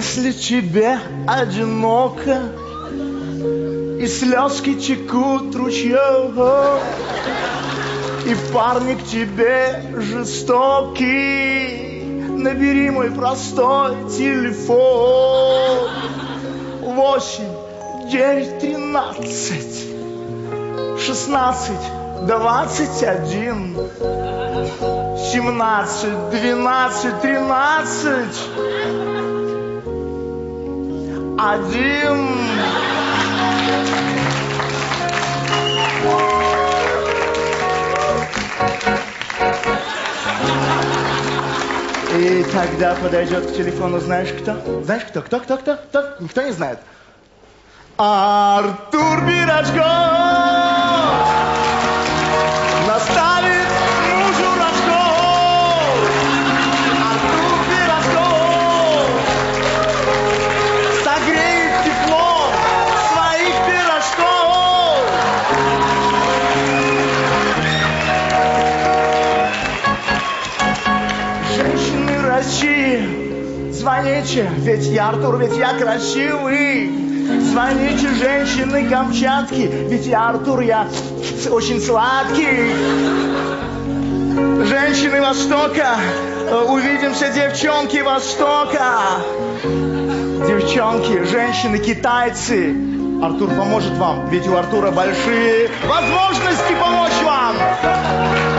Если тебе одиноко и слезки текут ручьем, и парни к тебе жестокий, набери мой простой телефон 8 9 13 16 21 17 12 13 1. И тогда подойдет к телефону, знаешь кто? Знаешь кто? Кто? Никто не знает. Артур Пирожков наставит мужу рожков. Артур Пирожков согреет теплом своих пирожков. Женщины России, звоните, ведь я Артур, ведь я красивый. Звоните, женщины Камчатки, ведь я Артур, я очень сладкий. Женщины Востока, увидимся, девчонки Востока. Девчонки, женщины, китайцы, Артур поможет вам, ведь у Артура большие возможности помочь вам.